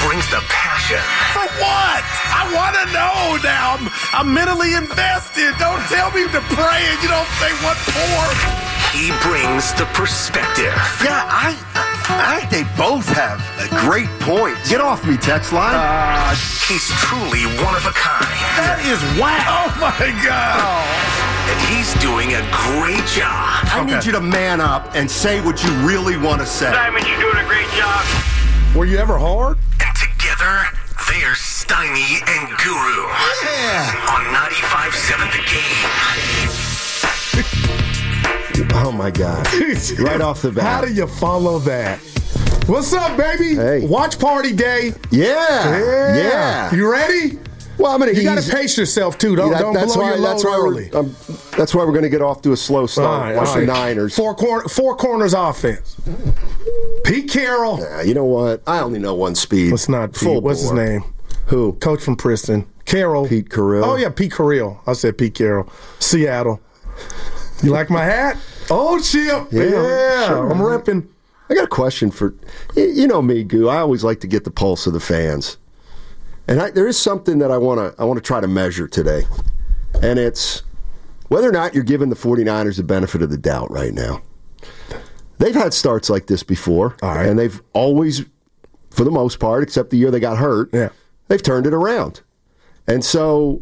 brings the passion. For what? I want to know now. I'm mentally invested. Don't tell me to pray and you don't say what for. He brings the perspective. Yeah, I think they both have great points. Get off me, text line. He's truly one of a kind. That is whack. Oh, my God. And he's doing a great job. I need you to man up and say what you really want to say. Simon, you're doing a great job. Were you ever hard? And together, they're Steiny and Guru. Yeah. On 95.7 The Game. Oh, my God. Right off the bat. How do you follow that? What's up, baby? Hey. Watch party day. Yeah. You ready? Well, I'm going to You got to pace yourself, too. Don't blow your load early. That's why we're going to get off to a slow start. Watch the Niners. Four corners offense. Pete Carroll. You know what? I only know one speed. What's his name? Who? Coach from Princeton. Carroll. Pete Carroll. Oh, yeah, Pete Carroll. I said Pete Carroll. Seattle. You like my hat? Oh, Chip. Yeah. Sure. I'm repping. I got a question for you. Know me, Goo. I always like to get the pulse of the fans, and there is something that I want to try to measure today, and it's whether or not you're giving the 49ers the benefit of the doubt right now. They've had starts like this before, and they've always, for the most part, except the year they got hurt, they've turned it around. And so,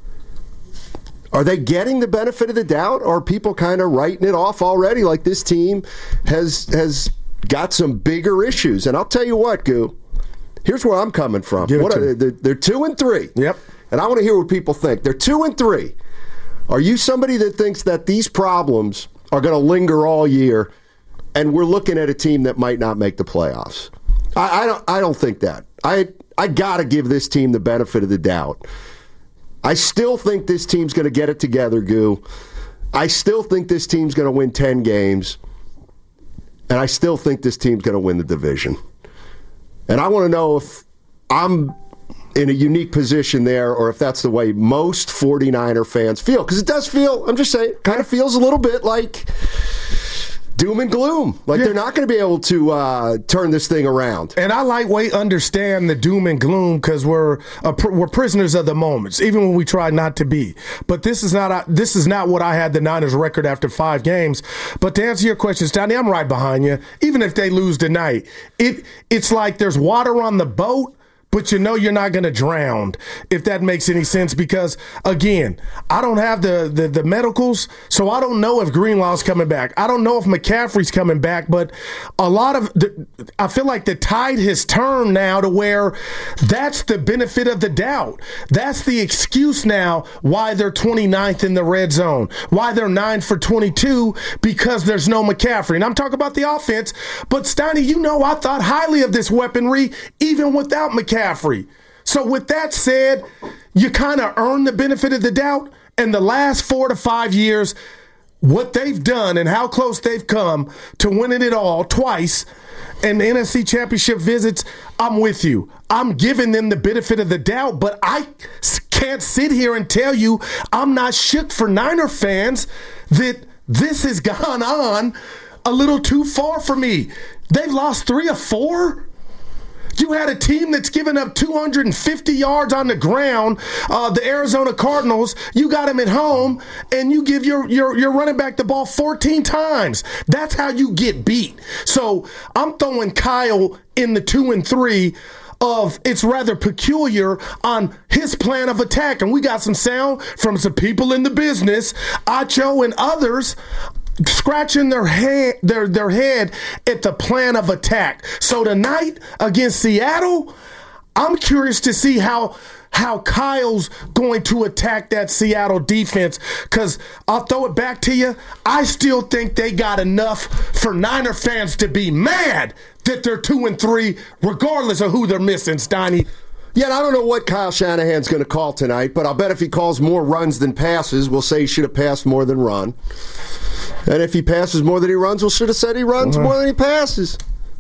are they getting the benefit of the doubt, or are people kind of writing it off already, like this team has got some bigger issues? And I'll tell you what, Goo, here's where I'm coming from. They're 2-3. Yep. And I want to hear what people think. They're 2-3. Are you somebody that thinks that these problems are going to linger all year, and we're looking at a team that might not make the playoffs? I don't think that. I got to give this team the benefit of the doubt. I still think this team's going to get it together, Goo. I still think this team's going to win 10 games. And I still think this team's going to win the division. And I want to know if I'm in a unique position there, or if that's the way most 49er fans feel. Because it does feel, I'm just saying, kind of feels a little bit like doom and gloom. Like they're not going to be able to turn this thing around. And I understand the doom and gloom because we're prisoners of the moments, even when we try not to be. But this is not what I had the Niners record after 5 games. But to answer your question, Stoney, I'm right behind you. Even if they lose tonight, it's like there's water on the boat, but you know you're not going to drown, if that makes any sense, because, again, I don't have the medicals, so I don't know if Greenlaw's coming back. I don't know if McCaffrey's coming back, but I feel like the tide has turned now to where that's the benefit of the doubt. That's the excuse now why they're 29th in the red zone, why they're 9 for 22, because there's no McCaffrey. And I'm talking about the offense, but, Steiny, I thought highly of this weaponry even without McCaffrey. So with that said, you kind of earn the benefit of the doubt. And the last 4 to 5 years, what they've done and how close they've come to winning it all twice and the NFC Championship visits, I'm with you. I'm giving them the benefit of the doubt, but I can't sit here and tell you I'm not shook for Niner fans that this has gone on a little too far for me. They've lost 3 or 4. You had a team that's given up 250 yards on the ground, the Arizona Cardinals. You got them at home, and you give your running back the ball 14 times. That's how you get beat. So I'm throwing Kyle in the 2-3 of it's rather peculiar on his plan of attack. And we got some sound from some people in the business, Acho and others, scratching their head at the plan of attack. So tonight against Seattle, I'm curious to see how Kyle's going to attack that Seattle defense, because I'll throw it back to you. I still think they got enough for Niner fans to be mad that they're 2-3, regardless of who they're missing, Steiny. Yeah, and I don't know what Kyle Shanahan's going to call tonight, but I'll bet if he calls more runs than passes, we'll say he should have passed more than run. And if he passes more than he runs, we should have said he runs more than he passes.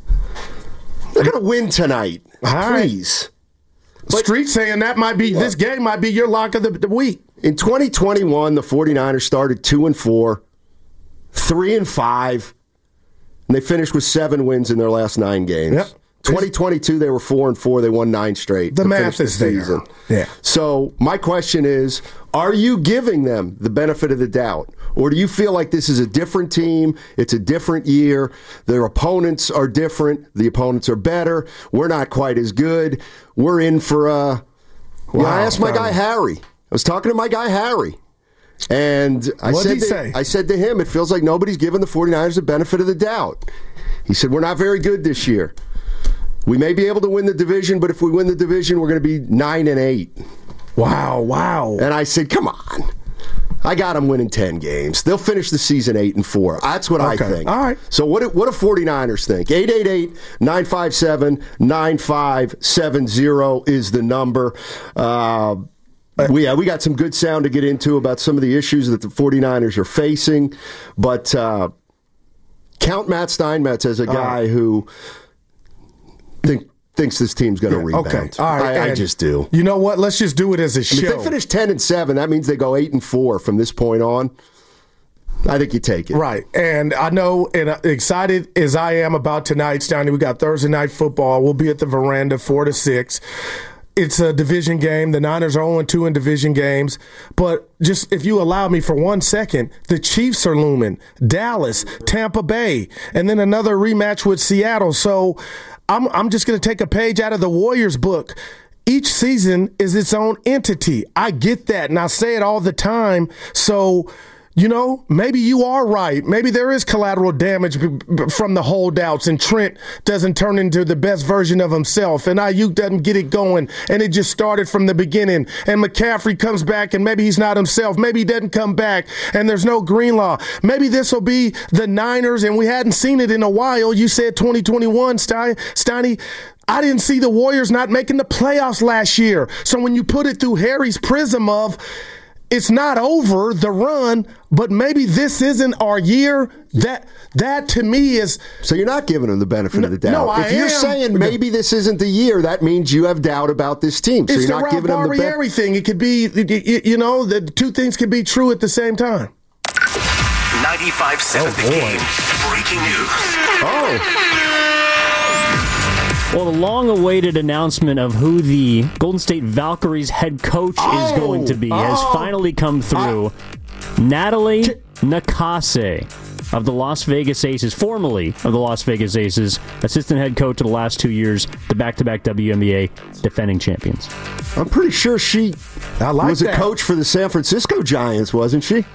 They're going to win tonight. Please. Street saying that might be this game might be your lock of the week. In 2021, the 49ers started 2-4, 3-5, and they finished with 7 wins in their last 9 games. Yep. 2022, they were 4-4. They won 9 straight. The math is there. Yeah. So my question is, are you giving them the benefit of the doubt? Or do you feel like this is a different team? It's a different year. Their opponents are different. The opponents are better. We're not quite as good. We're in for a... Well, I asked my guy Harry. I was talking to my guy Harry. And I said to him, it feels like nobody's giving the 49ers the benefit of the doubt. He said, we're not very good this year. We may be able to win the division, but if we win the division, we're going to be 9-8. Wow. And I said, come on. I got them winning 10 games. They'll finish the season 8-4. That's what I think. All right. So what do 49ers think? 888-957-9570 is the number. We got some good sound to get into about some of the issues that the 49ers are facing. But count Matt Steinmetz as a guy who thinks this team's going to rebound. Okay. All right. I just do. You know what? Let's just do it as a show. If they finish 10-7, that means they go 8-4 from this point on. I think you take it. Right. And I know, and excited as I am about tonight, Steiny, we got Thursday night football. We'll be at the Veranda 4-6. It's a division game. The Niners are 0-2 in division games. But just if you allow me for 1 second, the Chiefs are looming. Dallas, Tampa Bay, and then another rematch with Seattle. So I'm just going to take a page out of the Warriors book. Each season is its own entity. I get that, and I say it all the time. So, you know, maybe you are right. Maybe there is collateral damage from the holdouts, and Trent doesn't turn into the best version of himself, and Ayuk doesn't get it going, and it just started from the beginning, and McCaffrey comes back, and maybe he's not himself. Maybe he doesn't come back, and there's no Greenlaw. Maybe this will be the Niners, and we hadn't seen it in a while. You said 2021, Steiny. I didn't see the Warriors not making the playoffs last year. So when you put it through Harry's prism of it's not over, the run, but maybe this isn't our year. That to me is... So you're not giving them the benefit of the doubt. No, I am. If you're saying maybe this isn't the year, that means you have doubt about this team. So it's you're not giving them the benefit. Everything. It could be, you know, the two things can be true at the same time. 95.7 The Game. Breaking news. Well, the long-awaited announcement of who the Golden State Valkyries head coach is going to be has finally come through. Natalie Nakase of the Las Vegas Aces, formerly of the Las Vegas Aces, assistant head coach of the last 2 years, the back-to-back WNBA defending champions. I'm pretty sure she was a coach for the San Francisco Giants, wasn't she?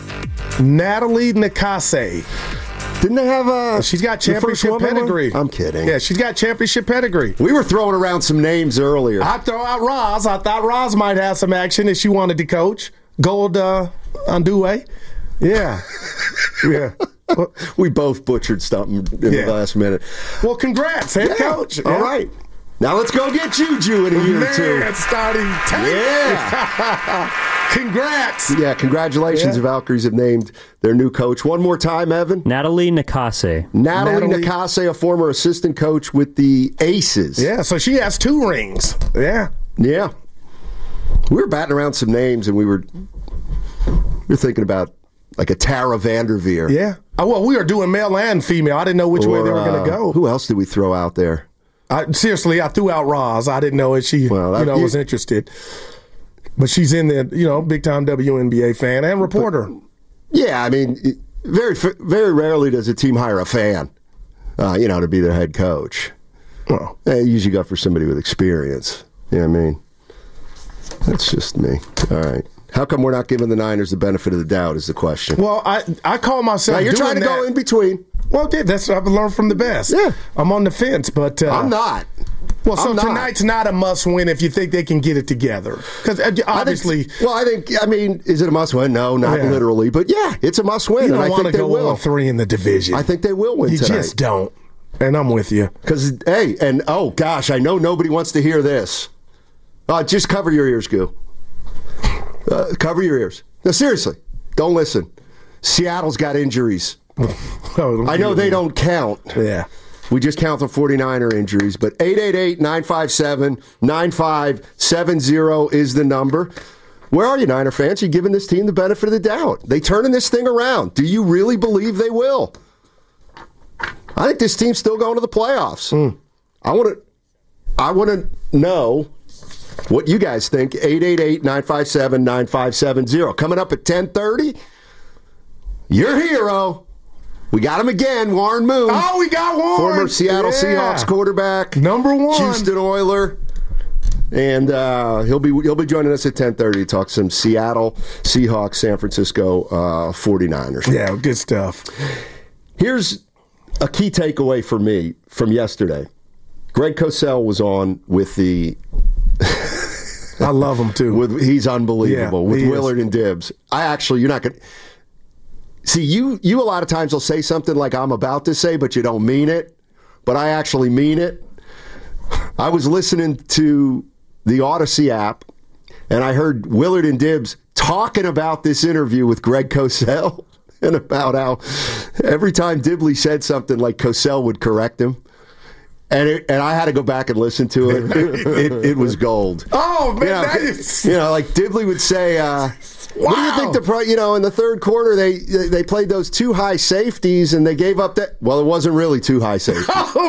Natalie Nakase. Didn't they have she's got championship pedigree. I'm kidding. Yeah, she's got championship pedigree. We were throwing around some names earlier. I throw out Roz. I thought Roz might have some action if she wanted to coach. Gold Andue. Yeah. Yeah. We both butchered something in the last minute. Well, congrats, head coach. All right. Now let's go get Juju in a year or two. It's starting tank. Yeah. Congrats. Yeah, congratulations. The Valkyries have named their new coach. One more time, Evan. Natalie Nakase. Natalie Nakase, a former assistant coach with the Aces. Yeah, so she has 2 rings. Yeah. Yeah. We were batting around some names, and we were thinking about like a Tara Vanderveer. Yeah. Oh, well, we are doing male and female. I didn't know which way they were going to go. Who else did we throw out there? Seriously, I threw out Roz. I didn't know if she was interested. But she's in the, big-time WNBA fan and reporter. Yeah, I mean, very very rarely does a team hire a fan, to be their head coach. Well, they usually go for somebody with experience. You know what I mean? That's just me. All right. How come we're not giving the Niners the benefit of the doubt is the question. Well, I call myself now, you're trying to go in between. Well, that's what I've learned from the best. Yeah. I'm on the fence, but... I'm not. Well, so tonight's not a must-win if you think they can get it together. Because obviously... is it a must-win? No, not literally. But yeah, it's a must-win, and I think they will. 1-3 in the division. I think they will win tonight. You just don't. And I'm with you. Because, hey, and oh gosh, I know nobody wants to hear this. Just cover your ears, Goo. Cover your ears. No, seriously, don't listen. Seattle's got injuries. I know they don't count. Yeah. We just count the 49er injuries, but 888-957-9570 is the number. Where are you, Niner fans? You giving this team the benefit of the doubt? They turning this thing around. Do you really believe they will? I think this team's still going to the playoffs. I want to know what you guys think. 888-957-9570. Coming up at 10:30, your hero. We got him again, Warren Moon. Oh, we got Warren. Former Seattle Seahawks quarterback. Number 1. Houston Oiler. And he'll be joining us at 10:30 to talk some Seattle Seahawks, San Francisco 49ers. Yeah, good stuff. Here's a key takeaway for me from yesterday. Greg Cosell was on with the... I love him, too. He's unbelievable. Yeah, with Willard and Dibbs. You're not going to... See, you a lot of times will say something like I'm about to say, but you don't mean it. But I actually mean it. I was listening to the Odyssey app, and I heard Willard and Dibbs talking about this interview with Greg Cosell and about how every time Dibley said something, like Cosell would correct him. And I had to go back and listen to it. It was gold. Oh, man. Like Dibley would say... What do you think in the third quarter they played those 2 high safeties and they gave up that? Well, it wasn't really 2 high safeties.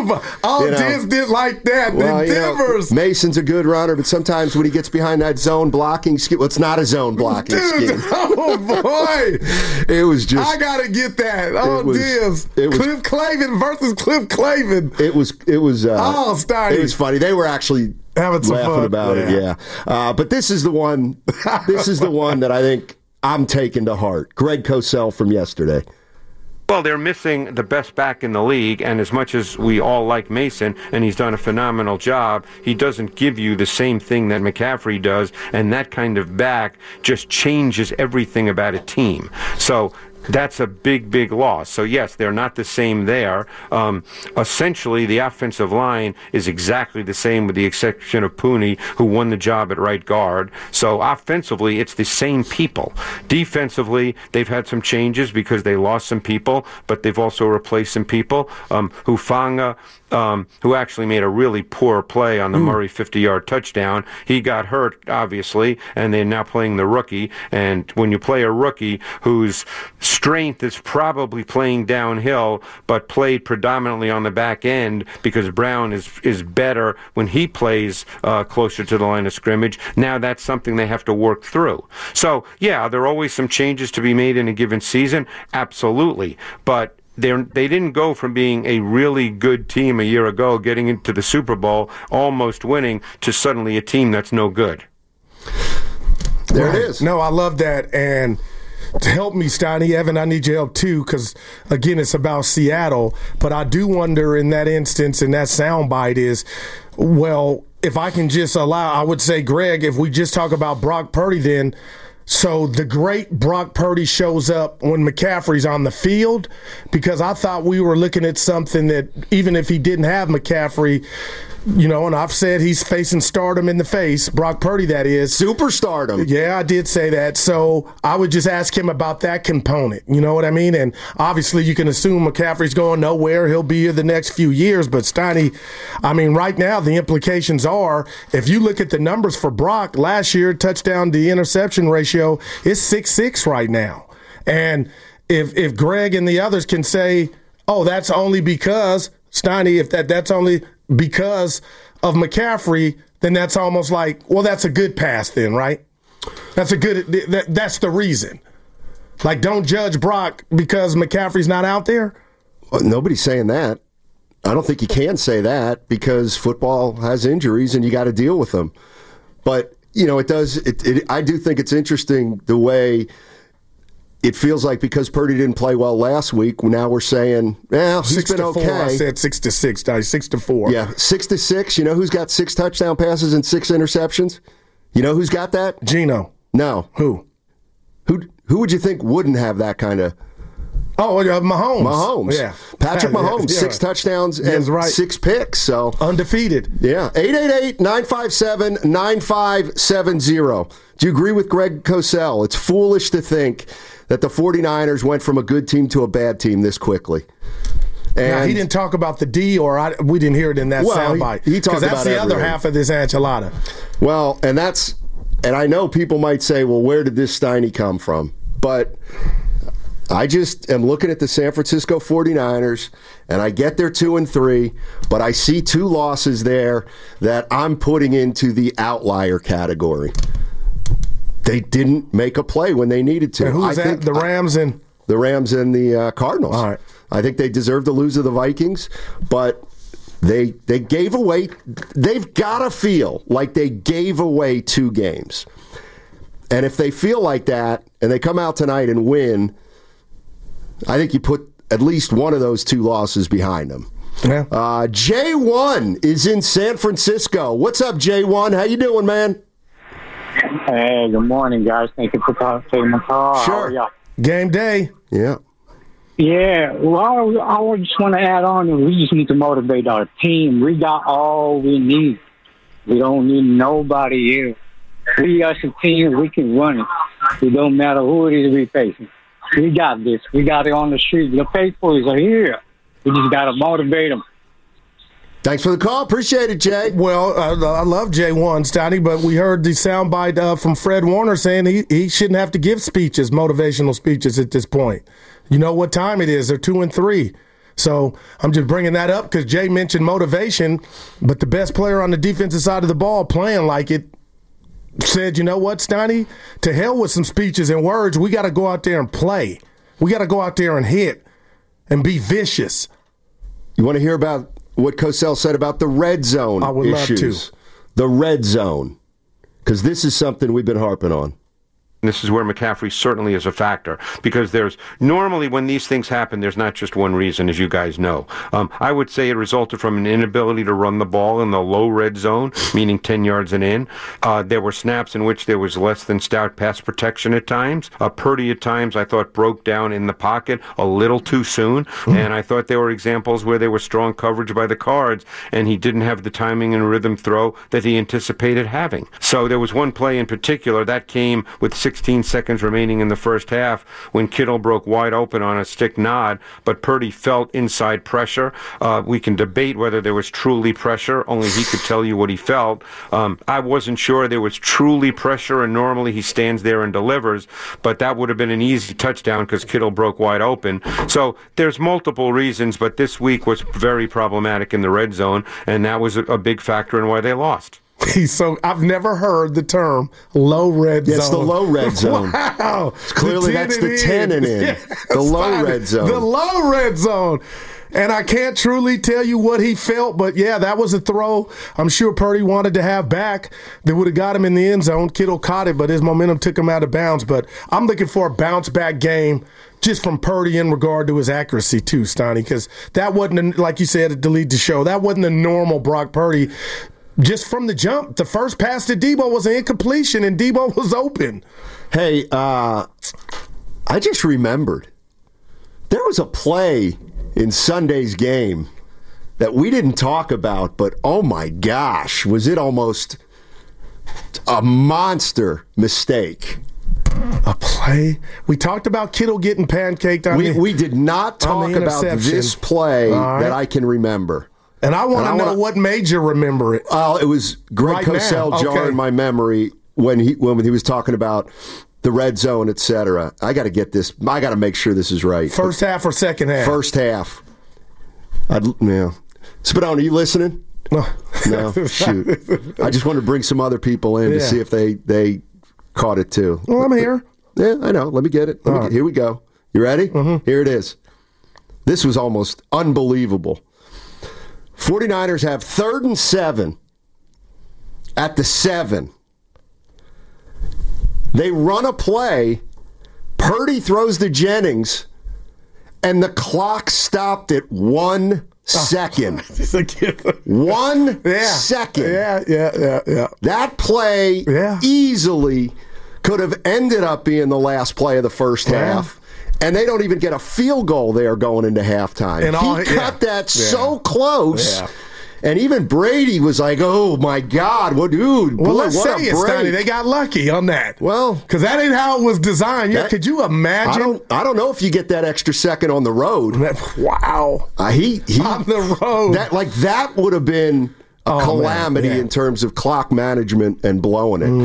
Dibbs did like that. Well, Mason's a good runner, but sometimes when he gets behind that zone blocking scheme, it's not a zone blocking scheme. Oh boy, it was just. I gotta get that. Dibbs. Cliff Clavin versus Cliff Clavin. It was. Steiny. It was funny. They were actually having some laughing fun about it. Yeah. But this is the one. This is the one that I think I'm taking to heart. Greg Cosell from yesterday. Well, they're missing the best back in the league, and as much as we all like Mason, and he's done a phenomenal job, he doesn't give you the same thing that McCaffrey does, and that kind of back just changes everything about a team. So that's a big, big loss. So, yes, they're not the same there. Essentially, the offensive line is exactly the same with the exception of Pooney, who won the job at right guard. So, offensively, it's the same people. Defensively, they've had some changes because they lost some people, but they've also replaced some people. Hufanga, who actually made a really poor play on the Murray 50-yard touchdown. He got hurt, obviously, and they're now playing the rookie. And when you play a rookie whose strength is probably playing downhill, but played predominantly on the back end because Brown is better when he plays closer to the line of scrimmage, now that's something they have to work through. So, yeah, there are always some changes to be made in a given season, absolutely. But they didn't go from being a really good team a year ago, getting into the Super Bowl, almost winning, to suddenly a team that's no good. There it is. No, I love that. And to help me, Steiny, Evan, I need your help too, because, again, it's about Seattle. But I do wonder in that instance, and that soundbite is, well, if I can just allow, I would say, Greg, if we just talk about Brock Purdy then, so the great Brock Purdy shows up when McCaffrey's on the field, because I thought we were looking at something that even if he didn't have McCaffrey, and I've said he's facing stardom in the face, Brock Purdy, that is. Superstardom. Yeah, I did say that. So I would just ask him about that component. You know what I mean? And obviously you can assume McCaffrey's going nowhere. He'll be here the next few years. But Steiny, right now the implications are, if you look at the numbers for Brock last year, touchdown to interception ratio is 6.6 right now. And if Greg and the others can say, oh, that's only because, Steiny, if that's only because of McCaffrey, then that's almost like, well, that's a good pass then, right? That's the reason. Like, don't judge Brock because McCaffrey's not out there. Well, nobody's saying that. I don't think you can say that because football has injuries and you got to deal with them. But, it does. I do think it's interesting the way it feels like because Purdy didn't play well last week, now we're saying, well, he's been okay. I said 6-6, 6-4. Yeah, 6-6. You know who's got 6 touchdown passes and 6 interceptions? You know who's got that? Geno. No. Who would you think wouldn't have that kind of? Oh, Mahomes. Mahomes. Yeah. Patrick Mahomes, 6 touchdowns and 6 picks. So undefeated. Yeah. 888-957-9570. Do you agree with Greg Cosell? It's foolish to think that the 49ers went from a good team to a bad team this quickly. And now, he didn't talk about the D, or we didn't hear it in that soundbite. He talked about that's the other half of this enchilada. Well, and I know people might say, well, where did this Steiny come from? But I just am looking at the San Francisco 49ers, and I get they're 2-3, but I see 2 losses there that I'm putting into the outlier category. They didn't make a play when they needed to. And who's that? The Rams and the Cardinals. All right. I think they deserve to lose to the Vikings, but they gave away. They've got to feel like they gave away 2 games. And if they feel like that and they come out tonight and win, I think you put at least one of those 2 losses behind them. Yeah. J1 is in San Francisco. What's up, J1? How you doing, man? Hey, good morning, guys. Thank you for taking my call. Sure. How are y'all? Game day. Yeah. Yeah, well, I just want to add on, we just need to motivate our team. We got all we need. We don't need nobody else. We as a team, we can run it. It don't matter who it is we're facing. We got this. We got it on the street. The faithfuls are here. We just got to motivate them. Thanks for the call. Appreciate it, Jay. Well, I love J1, Stoney, but we heard the soundbite from Fred Warner saying he shouldn't have to give speeches, motivational speeches at this point. You know what time it is. They're 2-3. So I'm just bringing that up because Jay mentioned motivation, but the best player on the defensive side of the ball playing like it said, you know what, Stoney? To hell with some speeches and words. We got to go out there and play. We got to go out there and hit and be vicious. You want to hear about what Cosell said about the red zone issues? I would love to. The red zone, because this is something we've been harping on. This is where McCaffrey certainly is a factor, because there's normally when these things happen, there's not just one reason, as you guys know. I would say it resulted from an inability to run the ball in the low red zone, meaning 10 yards and in. There were snaps in which there was less than stout pass protection at times. Purdy at times I thought broke down in the pocket a little too soon, and I thought there were examples where there was strong coverage by the Cards, and he didn't have the timing and rhythm throw that he anticipated having. So there was one play in particular that came with 16 seconds remaining in the first half when Kittle broke wide open on a stick nod, but Purdy felt inside pressure. We can debate whether there was truly pressure. Only he could tell you what he felt. I wasn't sure there was truly pressure, and normally he stands there and delivers, but that would have been an easy touchdown because Kittle broke wide open. So there's multiple reasons, but this week was very problematic in the red zone, and that was a big factor in why they lost. So I've never heard the term low red zone. It's the low red zone. Wow. Clearly that's the 10 and in. Yeah, the low red zone. The low red zone. And I can't truly tell you what he felt, but yeah, that was a throw I'm sure Purdy wanted to have back that would have got him in the end zone. Kittle caught it, but his momentum took him out of bounds. But I'm looking for a bounce-back game just from Purdy in regard to his accuracy too, Stoney, because that wasn't, like you said, to lead the show, that wasn't a normal Brock Purdy. Just from the jump, the first pass to Debo was an incompletion, and Debo was open. Hey, I just remembered there was a play in Sunday's game that we didn't talk about, but oh my gosh, was it almost a monster mistake. A play? We talked about Kittle getting pancaked on We did not talk about this play that I can remember. And I want to know what made you remember it. It was Greg Cosell jarring my memory when he was talking about the red zone, et cetera. I got to get this. I got to make sure this is right. First half or second half? First half. Spadone, are you listening? No, shoot. I just wanted to bring some other people in to see if they caught it too. Well, I'm here. Yeah, I know. Let me get it. Here we go. You ready? Mm-hmm. Here it is. This was almost unbelievable. 49ers have 3rd and 7 at the 7. They run a play. Purdy throws to Jennings, and the clock stopped at 1 second. 1 second. Yeah. That play easily could have ended up being the last play of the first half. And they don't even get a field goal there going into halftime. And he cut that so close. Yeah. And even Brady was like, oh, my God. Well, dude, well, let's say it, Stoney. They got lucky on that. Well, because that ain't how it was designed. Could you imagine? I don't know if you get that extra second on the road. Wow. He on the road. That would have been calamity in terms of clock management and blowing it.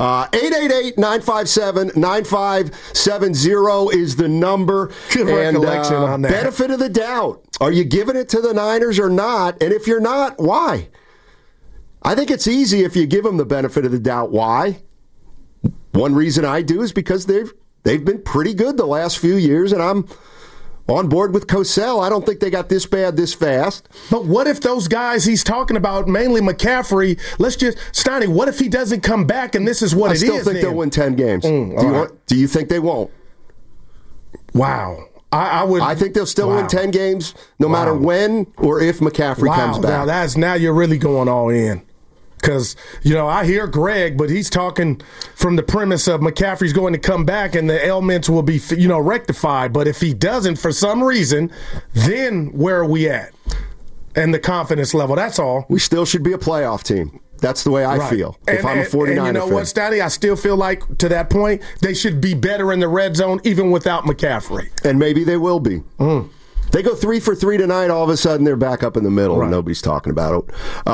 888-957-9570 is the number. Good recollection on that. Benefit of the doubt. Are you giving it to the Niners or not? And if you're not, why? I think it's easy if you give them the benefit of the doubt. Why? One reason I do is because they've been pretty good the last few years, and I'm on board with Cosell. I don't think they got this bad this fast. But what if those guys he's talking about, mainly McCaffrey, Steiny, what if he doesn't come back and this is what it is? I still think they'll win 10 games. Do you think they won't? Wow. I think they'll still win 10 games no matter when or if McCaffrey comes back. Now you're really going all in. Because, I hear Greg, but he's talking from the premise of McCaffrey's going to come back and the ailments will be, rectified. But if he doesn't for some reason, then where are we at? And the confidence level, that's all. We still should be a playoff team. That's the way I feel. If I'm a 49er and you know what, Statty? I still feel like, to that point, they should be better in the red zone even without McCaffrey. And maybe they will be. They go 3 for 3 tonight, all of a sudden they're back up in the middle and nobody's talking about it.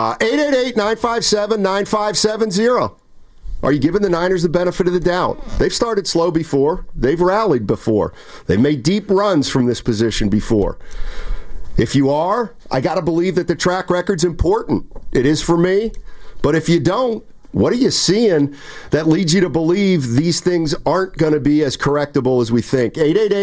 888-957-9570. Are you giving the Niners the benefit of the doubt? They've started slow before. They've rallied before. They've made deep runs from this position before. If you are, I got to believe that the track record's important. It is for me. But if you don't, what are you seeing that leads you to believe these things aren't going to be as correctable as we think?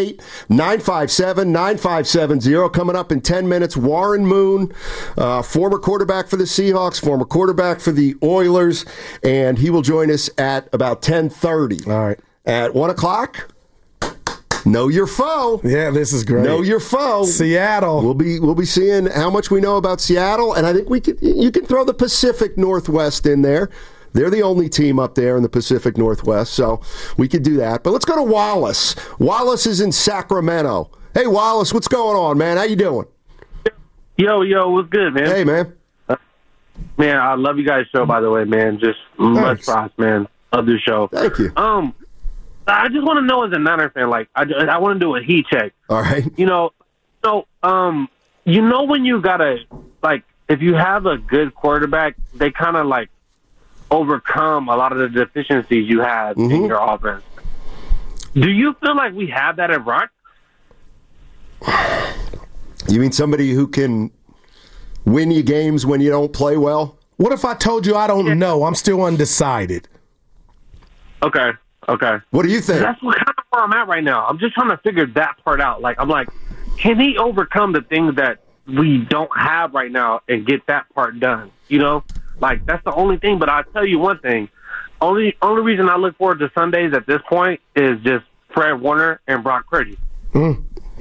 888-957-9570. Coming up in 10 minutes, Warren Moon, former quarterback for the Seahawks, former quarterback for the Oilers, and he will join us at about 10:30. All right. At 1 o'clock, know your foe. Yeah, this is great. Know your foe. Seattle. We'll be seeing how much we know about Seattle, and I think you can throw the Pacific Northwest in there. They're the only team up there in the Pacific Northwest, so we could do that. But let's go to Wallace. Wallace is in Sacramento. Hey, Wallace, what's going on, man? How you doing? Yo, what's good, man? Hey, man. Man, I love you guys' show, by the way, man. Just much props, man. Love this show. Thank you. I just want to know, as a Niner fan, like, I want to do a heat check. All right. When you gotta, like, if you have a good quarterback, they kind of, like, overcome a lot of the deficiencies you have in your offense. Do you feel like we have that at Brock? You mean somebody who can win you games when you don't play well? What if I told you I don't know? I'm still undecided. Okay. What do you think? That's kind of where I'm at right now. I'm just trying to figure that part out. Like, I'm like, can he overcome the things that we don't have right now and get that part done? Like, that's the only thing. But I'll tell you one thing. Only reason I look forward to Sundays at this point is just Fred Warner and Brock Purdy. Yeah,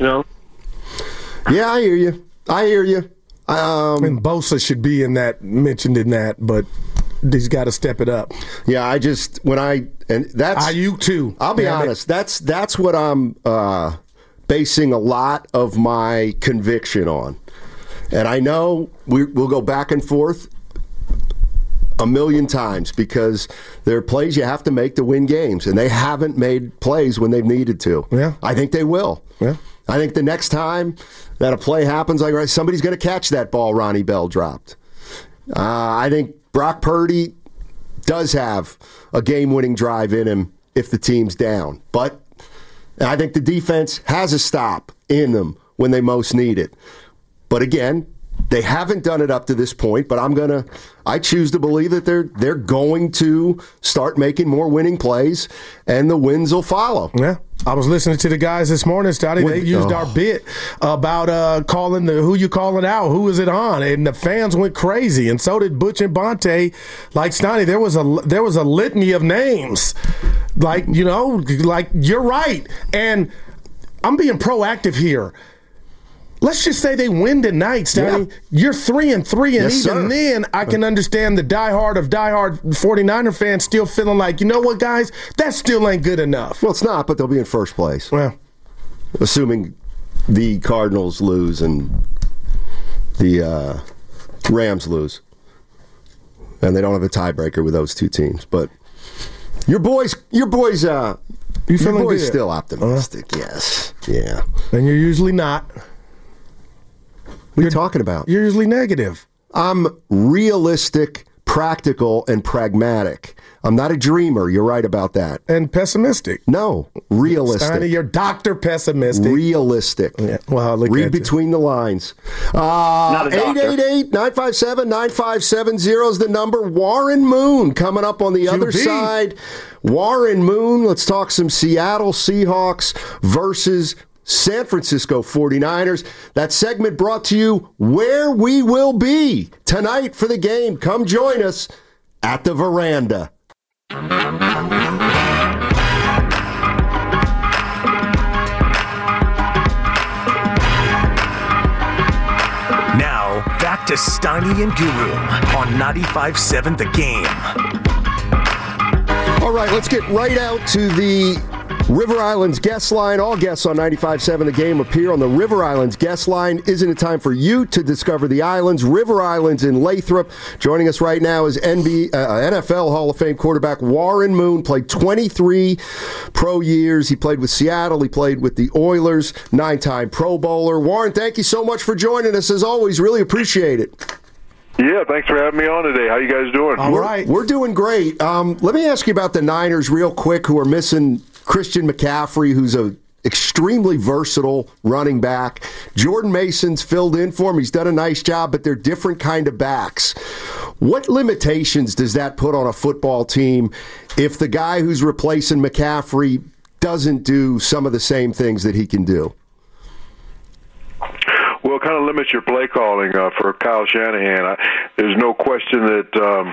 I hear you. And Bosa should be mentioned in that, but he's got to step it up. Yeah, that's Ayuk too. I'll be honest. That's what I'm basing a lot of my conviction on. And I know we'll go back and forth a million times because there are plays you have to make to win games, and they haven't made plays when they've needed to. Yeah. I think they will. Yeah. I think the next time that a play happens, like somebody's going to catch that ball Ronnie Bell dropped. I think Brock Purdy does have a game-winning drive in him if the team's down. But I think the defense has a stop in them when they most need it. But again, they haven't done it up to this point, but I choose to believe that they're going to start making more winning plays, and the wins will follow. Yeah. I was listening to the guys this morning, Scotty. They used our bit about calling who you calling out, who is it on, and the fans went crazy, and so did Butch and Bonte. Like Stoney, there was a litany of names. Like you're right, and I'm being proactive here. Let's just say they win tonight, Stoney. Yeah. You're 3-3, and even then, I can understand the diehard 49er fans still feeling like, you know what, guys, that still ain't good enough. Well, it's not, but they'll be in first place. Well, assuming the Cardinals lose and the Rams lose, and they don't have a tiebreaker with those two teams. But your boys, still optimistic. Yes, yeah, and you're usually not. What are you talking about? You're usually negative. I'm realistic, practical, and pragmatic. I'm not a dreamer. You're right about that. And pessimistic. No, realistic. Steiny, you're Dr. Pessimistic. Realistic. Yeah. Well, look read at between the lines. Not a doctor. 888-957-9570 is the number. Warren Moon coming up on the other side. Warren Moon, let's talk some Seattle Seahawks versus San Francisco 49ers. That segment brought to you where we will be tonight for the game. Come join us at the Veranda. Now, back to Steiny and Guru on 95.7 The Game. All right, let's get right out to the River Islands guest line. All guests on 95.7 The Game appear on the River Islands guest line. Isn't it time for you to discover the islands? River Islands in Lathrop. Joining us right now is NFL Hall of Fame quarterback Warren Moon. Played 23 pro years. He played with Seattle. He played with the Oilers. 9-time Pro Bowler. Warren, thank you so much for joining us. As always, really appreciate it. Yeah, thanks for having me on today. How you guys doing? All right. We're doing great. Let me ask you about the Niners real quick, who are missing Christian McCaffrey, who's a extremely versatile running back. Jordan Mason's filled in for him. He's done a nice job, but they're different kind of backs. What limitations does that put on a football team if the guy who's replacing McCaffrey doesn't do some of the same things that he can do? Well, it kind of limits your play calling for Kyle Shanahan. There's no question that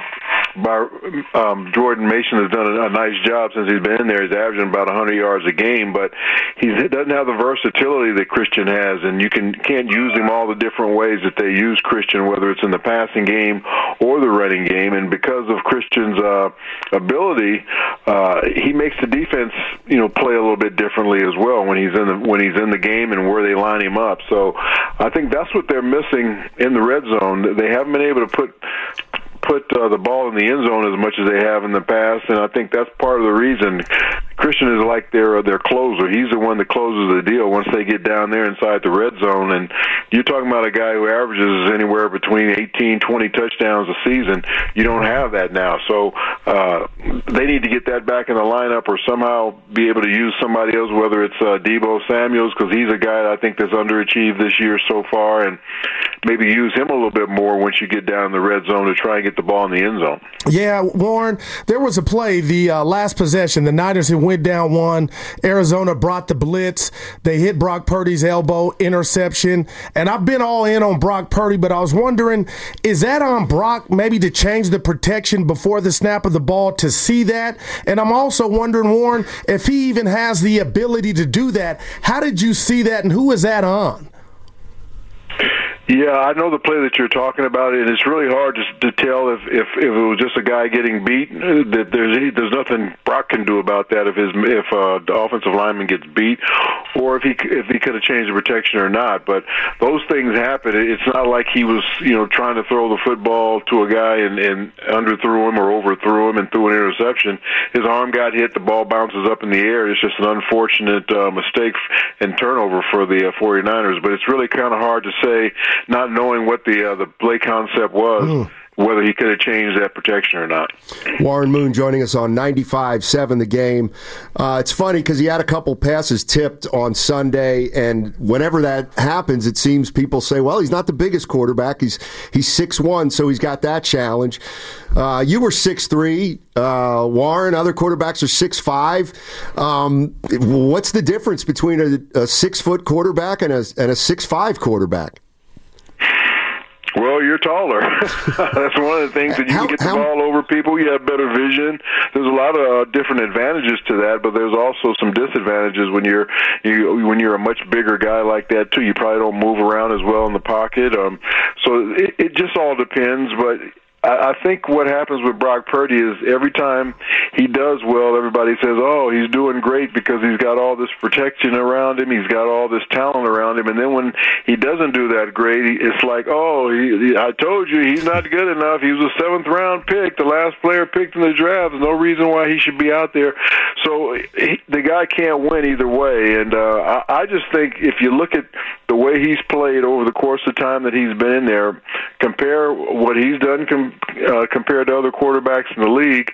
Jordan Mason has done a nice job since he's been in there. He's averaging about 100 yards a game, but he doesn't have the versatility that Christian has, and you can't use him all the different ways that they use Christian, whether it's in the passing game or the running game. And because of Christian's ability, he makes the defense, play a little bit differently as well when he's in the game and where they line him up. So I think that's what they're missing in the red zone. They haven't been able to put the ball in the end zone as much as they have in the past, and I think that's part of the reason. Christian is like their closer. He's the one that closes the deal once they get down there inside the red zone. And you're talking about a guy who averages anywhere between 18, 20 touchdowns a season. You don't have that now. So they need to get that back in the lineup or somehow be able to use somebody else, whether it's Deebo Samuels, because he's a guy that I think that's underachieved this year so far, and maybe use him a little bit more once you get down in the red zone to try and get the ball in the end zone. Yeah, Warren, there was a play, the last possession, the Niners had went down one. Arizona brought the blitz. They hit Brock Purdy's elbow, interception. And I've been all in on Brock Purdy, but I was wondering, is that on Brock maybe to change the protection before the snap of the ball to see that? And I'm also wondering, Warren, if he even has the ability to do that. How did you see that, and who is that on? Yeah, I know the play that you're talking about, and it's really hard to tell if it was just a guy getting beat. That there's nothing Brock can do about that if the offensive lineman gets beat, or if he could have changed the protection or not. But those things happen. It's not like he was trying to throw the football to a guy and underthrew him or overthrew him and threw an interception. His arm got hit, the ball bounces up in the air. It's just an unfortunate mistake and turnover for the 49ers. But it's really kind of hard to say, not knowing what the play concept was, whether he could have changed that protection or not. Warren Moon joining us on 95.7 The Game. It's funny because he had a couple passes tipped on Sunday, and whenever that happens, it seems people say, well, he's not the biggest quarterback. He's 6'1", so he's got that challenge. You were 6'3", Warren. Other quarterbacks are 6'5". What's the difference between a 6-foot quarterback and a 6'5" quarterback? Well, you're taller. That's one of the things that you can get the ball over people. You have better vision. There's a lot of different advantages to that, but there's also some disadvantages when you're a much bigger guy like that too. You probably don't move around as well in the pocket. So it just all depends, but I think what happens with Brock Purdy is every time he does well, everybody says, oh, he's doing great because he's got all this protection around him, he's got all this talent around him, and then when he doesn't do that great, it's like, oh, I told you he's not good enough. He was a 7th-round pick, the last player picked in the draft. There's no reason why he should be out there. So the guy can't win either way, and I just think if you look at the way he's played over the course of time that he's been in there, compare what he's done compared to other quarterbacks in the league,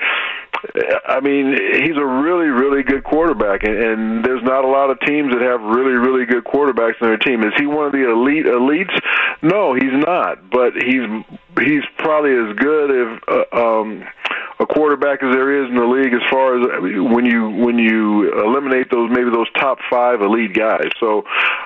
I mean, he's a really, really good quarterback, and there's not a lot of teams that have really, really good quarterbacks on their team. Is he one of the elites? No, he's not, but he's probably as good as a quarterback as there is in the league as far as when you eliminate those top 5 elite guys. So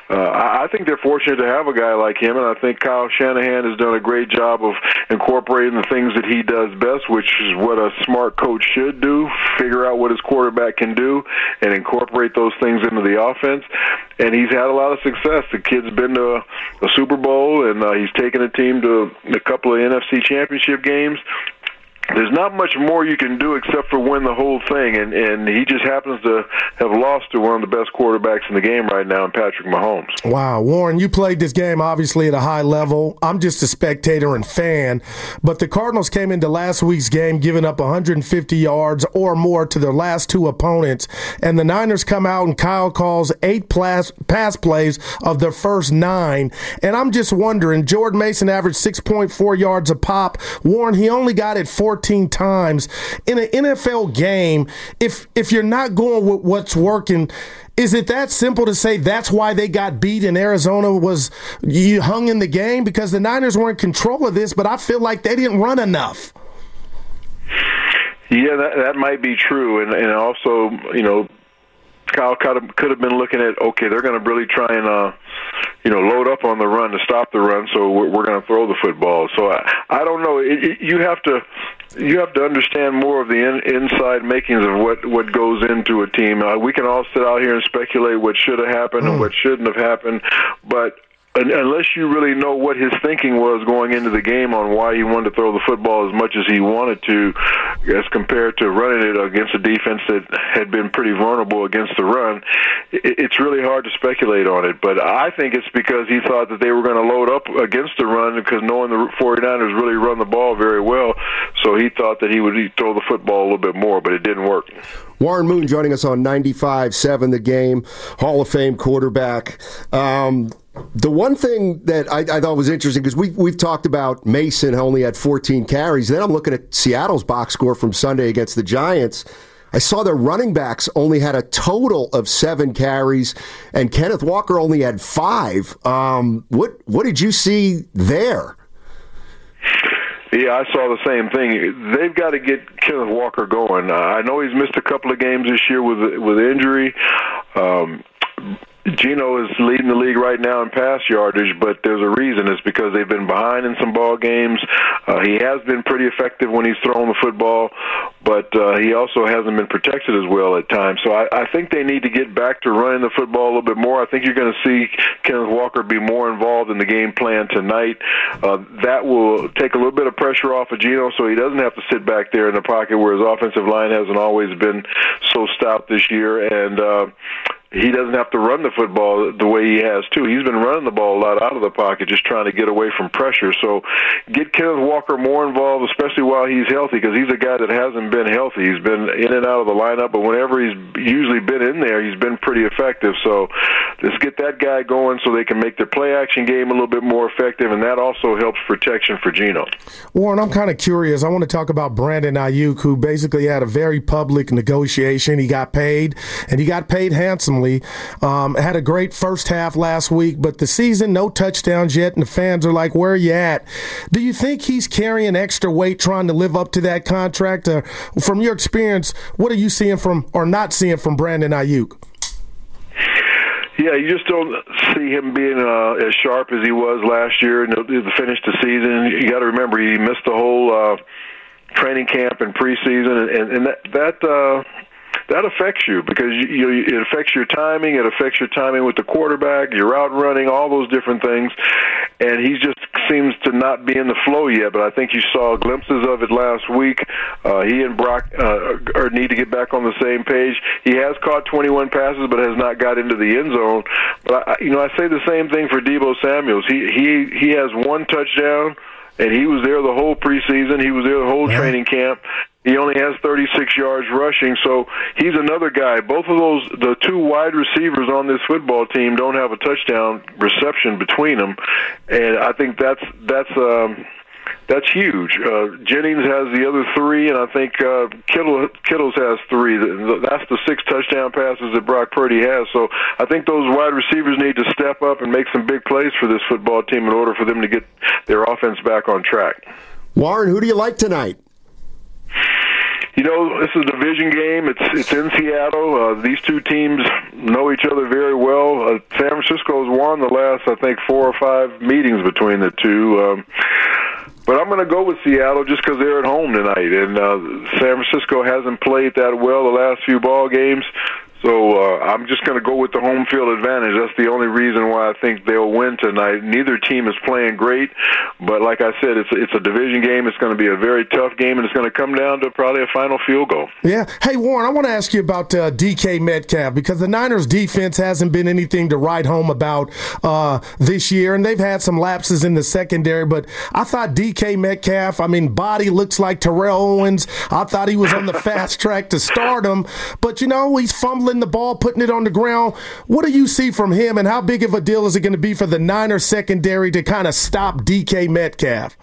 I think they're fortunate to have a guy like him, and I think Kyle Shanahan has done a great job of incorporating the things that he does best, which is what a smart coach should do, figure out what his quarterback can do and incorporate those things into the offense. And he's had a lot of success. The kid's been to a Super Bowl, and he's taken a team to a couple of NFC championship games. There's not much more you can do except for win the whole thing, and he just happens to have lost to one of the best quarterbacks in the game right now, in Patrick Mahomes. Wow, Warren, you played this game obviously at a high level. I'm just a spectator and fan, but the Cardinals came into last week's game giving up 150 yards or more to their last 2 opponents, and the Niners come out and Kyle calls 8 pass plays of their first 9, and I'm just wondering, Jordan Mason averaged 6.4 yards a pop. Warren, he only got it 14 times. In an NFL game, if you're not going with what's working, is it that simple to say that's why they got beat and Arizona was hung in the game? Because the Niners were in control of this, but I feel like they didn't run enough. Yeah, that might be true. And also, Kyle could have been looking at, okay, they're going to really try and load up on the run to stop the run, so we're going to throw the football. So I don't know. You have to understand more of the inside makings of what goes into a team. We can all sit out here and speculate what should have happened and what shouldn't have happened, but unless you really know what his thinking was going into the game on why he wanted to throw the football as much as he wanted to, as compared to running it against a defense that had been pretty vulnerable against the run, it's really hard to speculate on it. But I think it's because he thought that they were going to load up against the run, because knowing the 49ers really run the ball very well, so he thought that he would throw the football a little bit more, but it didn't work. Warren Moon joining us on 95.7 The Game, Hall of Fame quarterback. The one thing that I thought was interesting, because we've talked about Mason only had 14 carries. Then I'm looking at Seattle's box score from Sunday against the Giants. I saw their running backs only had a total of 7 carries, and Kenneth Walker only had 5. What did you see there? Yeah, I saw the same thing. They've got to get Kenneth Walker going. I know he's missed a couple of games this year with injury. Geno is leading the league right now in pass yardage, but there's a reason. It's because they've been behind in some ball games. He has been pretty effective when he's throwing the football, but he also hasn't been protected as well at times. So I think they need to get back to running the football a little bit more. I think you're going to see Kenneth Walker be more involved in the game plan tonight. That will take a little bit of pressure off of Geno, so he doesn't have to sit back there in the pocket where his offensive line hasn't always been so stout this year. And he doesn't have to run the football the way he has, too. He's been running the ball a lot out of the pocket, just trying to get away from pressure. So get Kenneth Walker more involved, especially while he's healthy, because he's a guy that hasn't been healthy. He's been in and out of the lineup, but whenever he's usually been in there, he's been pretty effective. So let's get that guy going so they can make their play-action game a little bit more effective, and that also helps protection for Geno. Warren, I'm kind of curious. I want to talk about Brandon Ayuk, who basically had a very public negotiation. He got paid, and he got paid handsomely. Had a great first half last week, but the season, no touchdowns yet, and the fans are like, where are you at? Do you think he's carrying extra weight trying to live up to that contract? From your experience, what are you seeing from or not seeing from Brandon Ayuk? Yeah, you just don't see him being as sharp as he was last year and to finish the season. You got to remember, he missed the whole training camp and preseason, and that affects you, because it affects your timing. It affects your timing with the quarterback, your route running, all those different things. and he just seems to not be in the flow yet. But I think you saw glimpses of it last week. He and Brock need to get back on the same page. He has caught 21 passes, but has not got into the end zone. But I say the same thing for Deebo Samuels. He has one touchdown, and he was there the whole preseason. He was there the whole training camp. He only has 36 yards rushing, so he's another guy. Both of those, the two wide receivers on this football team, don't have a touchdown reception between them, and I think that's huge. Jennings has the other three, and I think Kittles has three. That's the 6 touchdown passes that Brock Purdy has. So I think those wide receivers need to step up and make some big plays for this football team in order for them to get their offense back on track. Warren, who do you like tonight? This is a division game. It's in Seattle. These two teams know each other very well. San Francisco has won the last, I think, 4 or 5 meetings between the two. But I'm going to go with Seattle just because they're at home tonight. And San Francisco hasn't played that well the last few ball games. So I'm just going to go with the home field advantage. That's the only reason why I think they'll win tonight. Neither team is playing great, but like I said, it's a division game. It's going to be a very tough game, and it's going to come down to probably a final field goal. Yeah. Hey, Warren, I want to ask you about DK Metcalf, because the Niners' defense hasn't been anything to write home about this year, and they've had some lapses in the secondary, but I thought DK Metcalf, body looks like Terrell Owens. I thought he was on the fast track to stardom, but, he's fumbling the ball, putting it on the ground. What do you see from him, and how big of a deal is it going to be for the Niners secondary to kind of stop DK Metcalf?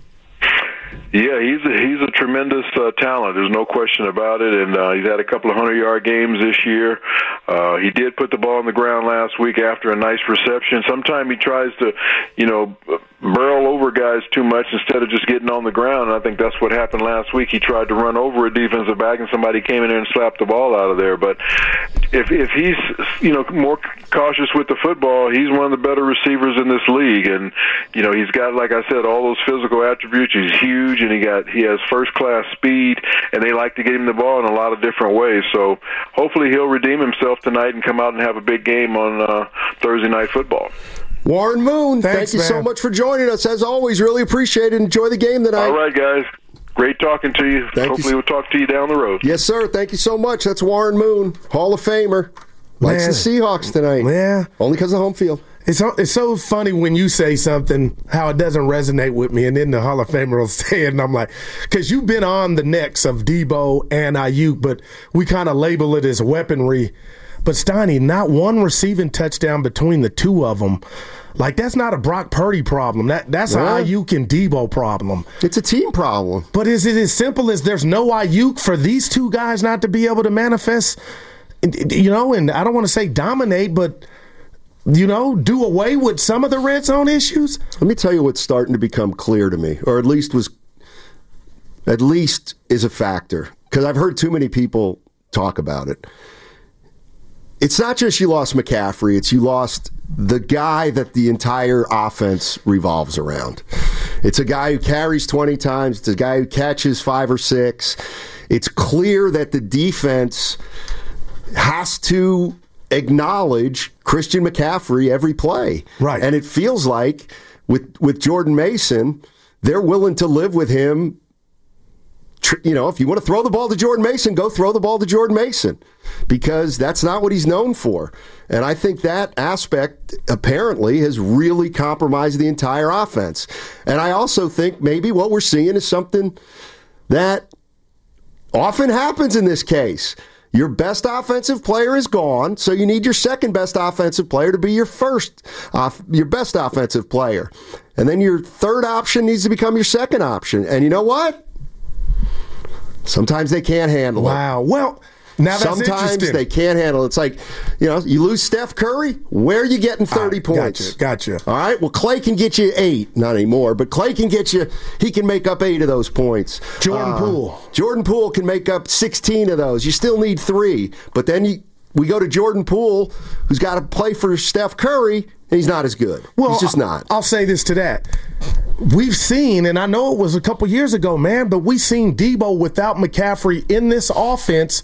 Yeah, he's a tremendous talent. There's no question about it, and he's had a couple of 100-yard games this year. He did put the ball on the ground last week after a nice reception. Sometimes he tries to, barrel over guys too much instead of just getting on the ground, and I think that's what happened last week. He tried to run over a defensive back, and somebody came in there and slapped the ball out of there. But if he's, more cautious with the football, he's one of the better receivers in this league, and, he's got, like I said, all those physical attributes. He's huge, and he has first-class speed, and they like to get him the ball in a lot of different ways. So hopefully he'll redeem himself tonight and come out and have a big game on Thursday Night Football. Warren Moon, thank you so much for joining us. As always, really appreciate it. Enjoy the game tonight. All right, guys. Great talking to you. Hopefully we'll talk to you down the road. Yes, sir. Thank you so much. That's Warren Moon, Hall of Famer. Likes the Seahawks tonight. Yeah. Only because of home field. It's so funny when you say something, how it doesn't resonate with me, and then the Hall of Famer will say it, and I'm like, because you've been on the necks of Deebo and Ayuk, but we kind of label it as weaponry. But Steiny, not one receiving touchdown between the two of them. Like, that's not a Brock Purdy problem. That's an Ayuk and Deebo problem. It's a team problem. But is it as simple as there's no Ayuk for these two guys not to be able to manifest, and I don't want to say dominate, but do away with some of the red zone issues? Let me tell you what's starting to become clear to me, or at least is a factor, because I've heard too many people talk about it. It's not just you lost McCaffrey, it's you lost the guy that the entire offense revolves around. It's a guy who carries 20 times, it's a guy who catches 5 or 6. It's clear that the defense has to acknowledge Christian McCaffrey every play. Right. And it feels like with Jordan Mason, they're willing to live with him. If you want to throw the ball to Jordan Mason, go throw the ball to Jordan Mason, because that's not what he's known for. And I think that aspect apparently has really compromised the entire offense. And I also think maybe what we're seeing is something that often happens in this case. Your best offensive player is gone, so you need your second best offensive player to be your best offensive player. And then your third option needs to become your second option. And you know what? Sometimes they can't handle it. Wow. Well, now that's sometimes they can't handle it. It's like, you lose Steph Curry, where are you getting 30 points? Gotcha. All right, well, Clay can get you 8. Not anymore, but Clay can get you, he can make up 8 of those points. Jordan Poole can make up 16 of those. You still need 3. But then we go to Jordan Poole, who's got to play for Steph Curry, and he's not as good. He's just not. I'll say this to that. We've seen, and I know it was a couple years ago, man, but we've seen Deebo without McCaffrey in this offense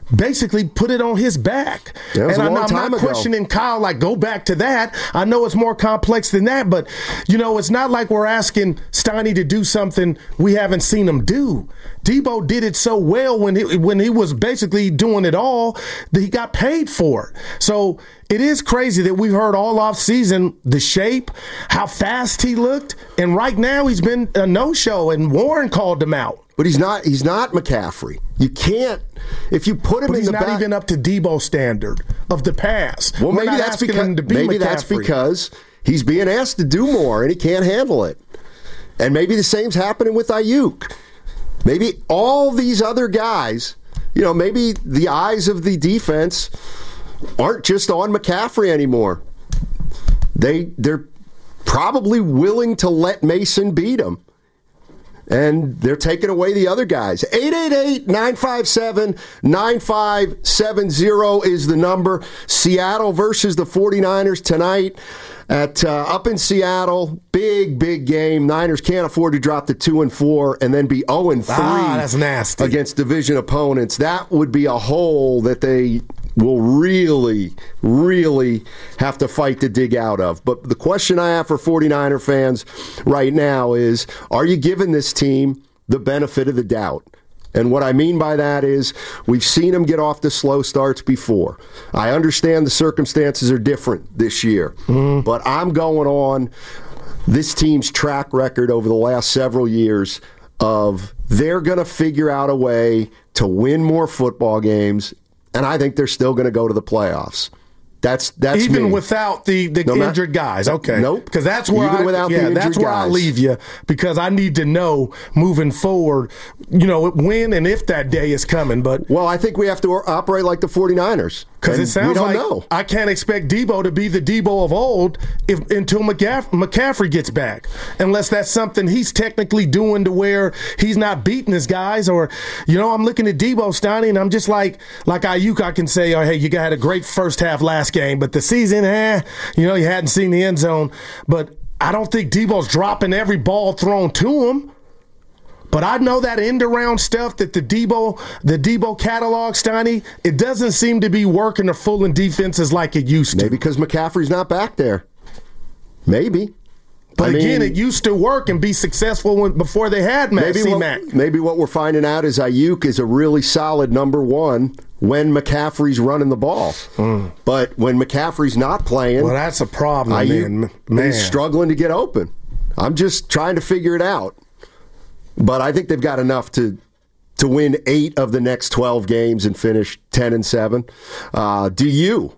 basically put it on his back. Yeah, and I'm not questioning Kyle, like, go back to that. I know it's more complex than that, but, it's not like we're asking Steiny to do something we haven't seen him do. Debo did it so well when he was basically doing it all that he got paid for it. So it is crazy that we've heard all off season the shape, how fast he looked, and right now he's been a no-show, and Warren called him out. But he's not McCaffrey. You can't, if you put him in the back. He's not even up to Debo standard of the past. Well, maybe that's because he's being asked to do more and he can't handle it. And maybe the same's happening with Ayuk. Maybe all these other guys, maybe the eyes of the defense aren't just on McCaffrey anymore. They're probably willing to let Mason beat him. And they're taking away the other guys. 888-957-9570 is the number. Seattle versus the 49ers tonight up in Seattle. Big game. Niners can't afford to drop to 2-4 and then be 0-3 that's nasty. Against division opponents. That would be a hole that they will really, really have to fight to dig out of. But the question I have for 49er fans right now is, are you giving this team the benefit of the doubt? And what I mean by that is, we've seen them get off to slow starts before. I understand the circumstances are different this year, but I'm going on this team's track record over the last several years of they're going to figure out a way to win more football games. And I think they're still going to go to the playoffs. That's even me. Without the injured guys. Okay, nope. Because that's where I leave you, because I need to know moving forward, when and if that day is coming. But I think we have to operate like the 49ers. Because it sounds like I can't expect Debo to be the Debo of old until McCaffrey gets back, unless that's something he's technically doing to where he's not beating his guys. Or, I'm looking at Debo, Steiny, and I'm just like Ayuk, I can say, oh, hey, you had a great first half last game, but the season, you hadn't seen the end zone. But I don't think Debo's dropping every ball thrown to him. But I know that end-around stuff that the Debo catalog, Steiny, it doesn't seem to be working or fooling defenses like it used to. Maybe because McCaffrey's not back there. Maybe. But again, it used to work and be successful before they had Mac. Maybe what we're finding out is Ayuk is a really solid number one when McCaffrey's running the ball. But when McCaffrey's not playing, well, that's a problem, Ayuk is struggling to get open. I'm just trying to figure it out. But I think they've got enough to win 8 of the next 12 games and finish 10-7. Do you?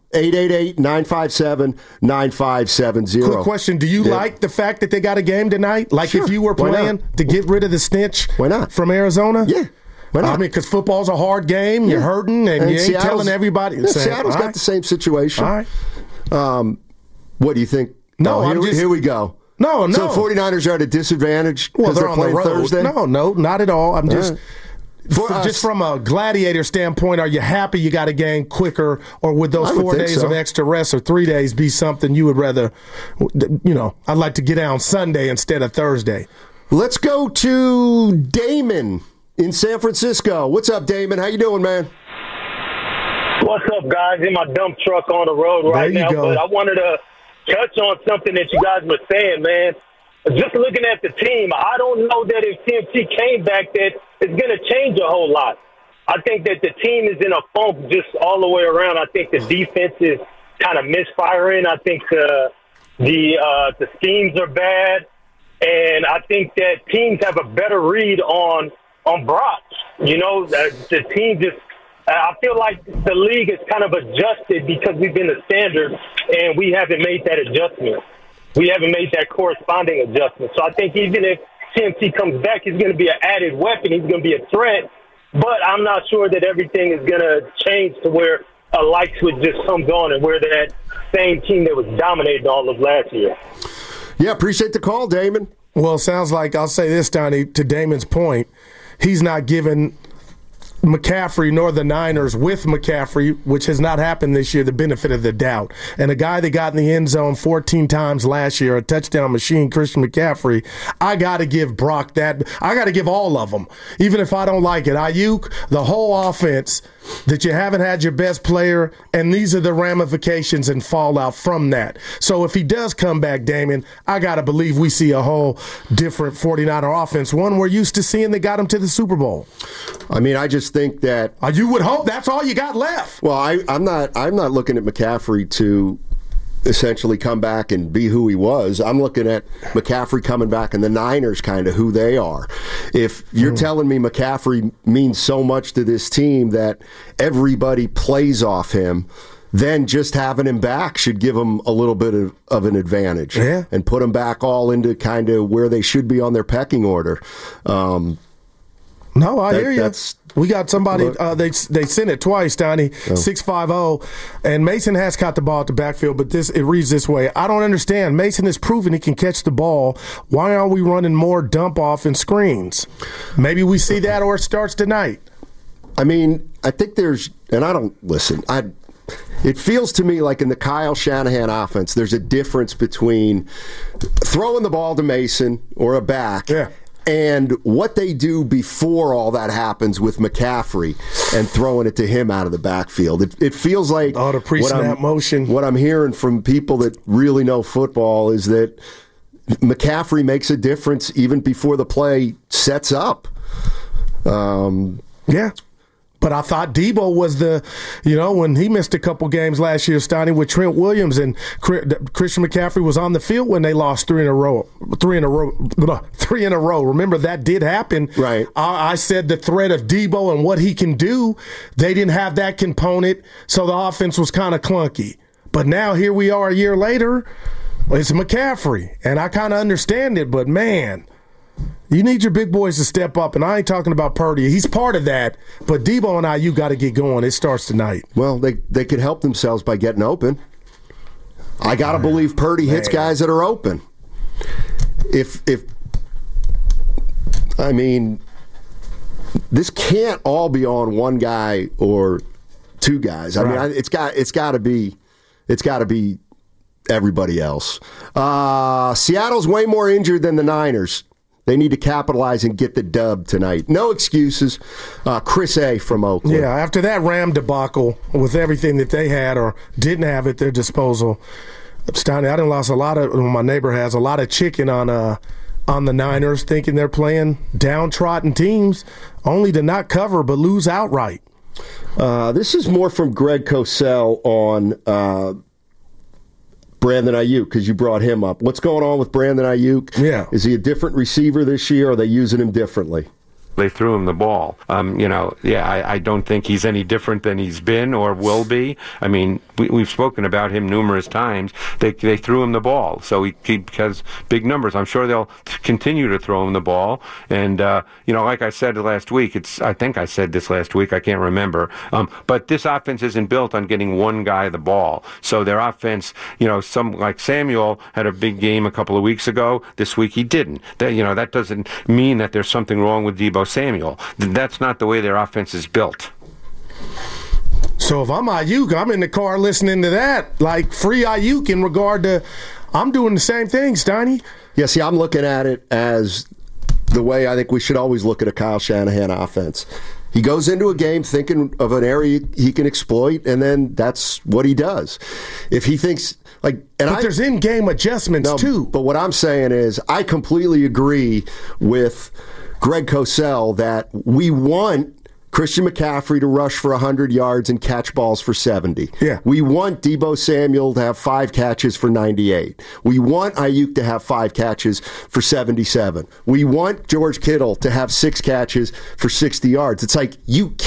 888-957-9570. Quick question. Do you like the fact that they got a game tonight? Like, sure. If you were playing to get rid of the stench from Arizona? Yeah. Why not? I mean, because football's a hard game. You're hurting, and you ain't telling everybody. Seattle's got the same situation. All right. What do you think? Here we go. No. So 49ers are at a disadvantage because they're playing on the road. Thursday? No, not at all. I'm just... Just from a gladiator standpoint, are you happy you got a game quicker, or would those 4 days of extra rest or 3 days be something you would rather, I'd like to get out on Sunday instead of Thursday? Let's go to Damon in San Francisco. What's up, Damon? How you doing, man? What's up, guys? In my dump truck on the road right now, but I wanted to touch on something that you guys were saying, man. Just looking at the team, I don't know that if CMC came back that it's going to change a whole lot. I think that the team is in a funk just all the way around. I think the defense is kind of misfiring. I think the schemes are bad. And I think that teams have a better read on Brock. The team just I feel like the league is kind of adjusted because we've been the standard and we haven't made that adjustment. We haven't made that corresponding adjustment. So I think even if CMC comes back, he's going to be an added weapon. He's going to be a threat. But I'm not sure that everything is going to change to where a light switch just comes on and we're that same team that was dominating all of last year. Yeah, appreciate the call, Damon. Well, it sounds like, I'll say this, Donnie, to Damon's point, he's not giving McCaffrey nor the Niners with McCaffrey, which has not happened this year, the benefit of the doubt. And a guy that got in the end zone 14 times last year, a touchdown machine, Christian McCaffrey, I got to give Brock that. I got to give all of them, even if I don't like it. Ayuk, the whole offense that you haven't had your best player, and these are the ramifications and fallout from that. So if he does come back, Damon, I got to believe we see a whole different 49er offense, one we're used to seeing that got him to the Super Bowl. I mean, I just think that you would hope that's all you got left. Well, I'm not looking at McCaffrey to essentially come back and be who he was. I'm looking at McCaffrey coming back and the Niners kind of who they are. If you're telling me McCaffrey means so much to this team that everybody plays off him, then just having him back should give them a little bit of an advantage and put them back all into kind of where they should be on their pecking order. No, I hear you. We got somebody, they sent it twice, Donnie, 650, and Mason has caught the ball at the backfield, but it reads this way. I don't understand. Mason has proven he can catch the ball. Why aren't we running more dump off and screens? Maybe we see that or it starts tonight. I mean, I think it feels to me like in the Kyle Shanahan offense, there's a difference between throwing the ball to Mason or a back and what they do before all that happens with McCaffrey and throwing it to him out of the backfield. It feels like the pre-snap motion. What I'm hearing from people that really know football is that McCaffrey makes a difference even before the play sets up. But I thought Debo was when he missed a couple games last year, Steiny, with Trent Williams and Christian McCaffrey was on the field when they lost three in a row. Remember, that did happen. Right. I said the threat of Debo and what he can do, they didn't have that component, so the offense was kind of clunky. But now here we are a year later, it's McCaffrey, and I kind of understand it, but man, you need your big boys to step up, and I ain't talking about Purdy. He's part of that, but Debo and IU got to get going. It starts tonight. Well, they could help themselves by getting open. I got to believe Purdy hits guys that are open. I mean, this can't all be on one guy or two guys. I mean, it's got to be everybody else. Seattle's way more injured than the Niners. They need to capitalize and get the dub tonight. No excuses. Chris A. from Oakland. Yeah, after that Ram debacle with everything that they had or didn't have at their disposal, Steiny, I done lost my neighbor has a lot of chicken on the Niners, thinking they're playing downtrodden teams, only to not cover but lose outright. This is more from Greg Cosell on Brandon Ayuk, because you brought him up. What's going on with Brandon Ayuk? Yeah. Is he a different receiver this year, or are they using him differently? They threw him the ball. I don't think he's any different than he's been or will be. I mean, we've spoken about him numerous times. They threw him the ball, so he has big numbers. I'm sure they'll continue to throw him the ball. And like I said last week, I think I said this last week. I can't remember. But this offense isn't built on getting one guy the ball. So their offense, some like Samuel had a big game a couple of weeks ago. This week he didn't. That doesn't mean that there's something wrong with Debo Samuel. That's not the way their offense is built. So if I'm Ayuk, I'm in the car listening to that, like free Ayuk in regard to, I'm doing the same thing, Steiny. Yeah, see, I'm looking at it as the way I think we should always look at a Kyle Shanahan offense. He goes into a game thinking of an area he can exploit, and then that's what he does. If he thinks there's in-game adjustments too. But what I'm saying is, I completely agree with Greg Cosell that we want Christian McCaffrey to rush for 100 yards and catch balls for 70. Yeah. We want Debo Samuel to have 5 catches for 98. We want Ayuk to have 5 catches for 77. We want George Kittle to have 6 catches for 60 yards. It's like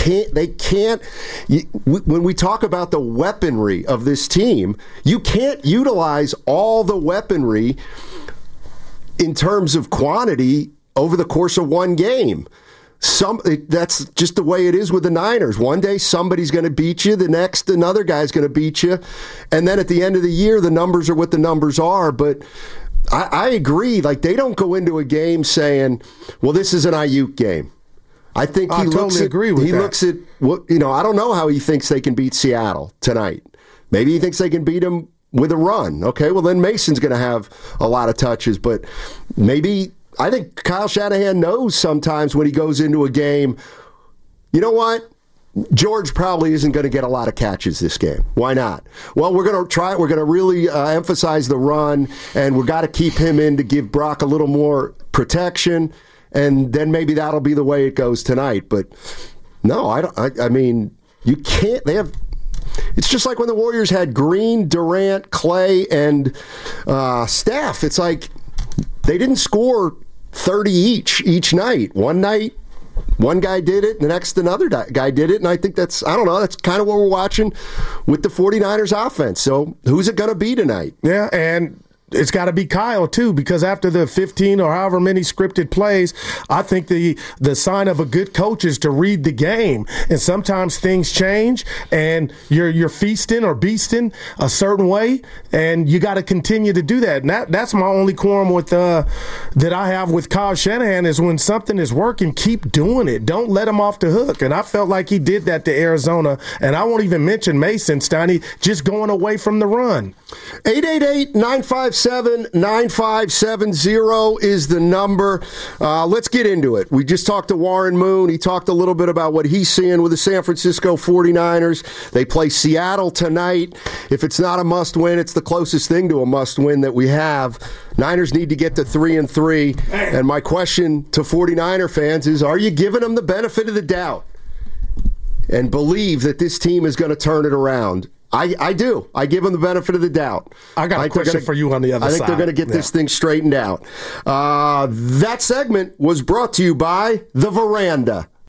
when we talk about the weaponry of this team, you can't utilize all the weaponry in terms of quantity over the course of one game. That's just the way it is with the Niners. One day somebody's going to beat you, the next another guy's going to beat you, and then at the end of the year the numbers are what the numbers are. But I agree, they don't go into a game saying, well, this is an Ayuk game. I think he looks at what I don't know how he thinks they can beat Seattle tonight. Maybe he thinks they can beat them with a run. Okay, well then Mason's going to have a lot of touches, but maybe I think Kyle Shanahan knows sometimes when he goes into a game, you know what? George probably isn't going to get a lot of catches this game. Why not? Well, we're going to try it. We're going to really emphasize the run, and we've got to keep him in to give Brock a little more protection, and then maybe that'll be the way it goes tonight. But no, I mean, you can't. They have. It's just like when the Warriors had Green, Durant, Clay, and Steph. It's like they didn't score 30 each night. One night, one guy did it, the next another guy did it, and I think that's kind of what we're watching with the 49ers offense. So who's it going to be tonight? Yeah, and it's got to be Kyle, too, because after the 15 or however many scripted plays, I think the sign of a good coach is to read the game. And sometimes things change, and you're feasting or beasting a certain way, and you got to continue to do that. And that's my only qualm with that I have with Kyle Shanahan is when something is working, keep doing it. Don't let him off the hook. And I felt like he did that to Arizona. And I won't even mention Mason, Steiny, just going away from the run. 888-957-9570 is the number. Let's get into it. We just talked to Warren Moon. He talked a little bit about what he's seeing with the San Francisco 49ers. They play Seattle tonight. If it's not a must-win, it's the closest thing to a must-win that we have. Niners need to get to 3-3. And my question to 49er fans is, are you giving them the benefit of the doubt and believe that this team is going to turn it around? I do. I give them the benefit of the doubt. I got a question for you on the other side. I think they're going to get this thing straightened out. That segment was brought to you by The Veranda.